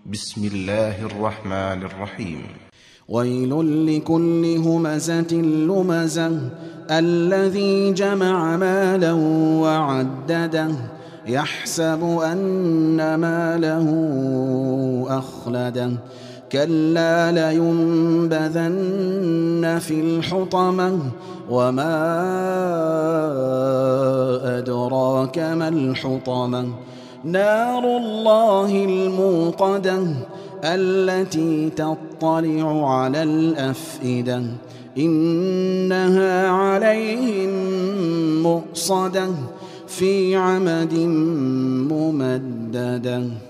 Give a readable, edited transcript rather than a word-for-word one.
بسم الله الرحمن الرحيم. ويل لكل همزة لمزة الذي جمع مالا وعدده يحسب أن ماله أخلده كلا لينبذن في الحطمة وما أدراك ما الحطمة نار الله الموقدة التي تطلع على الأفئدة إنها عليهم مؤصدة في عمد ممددة.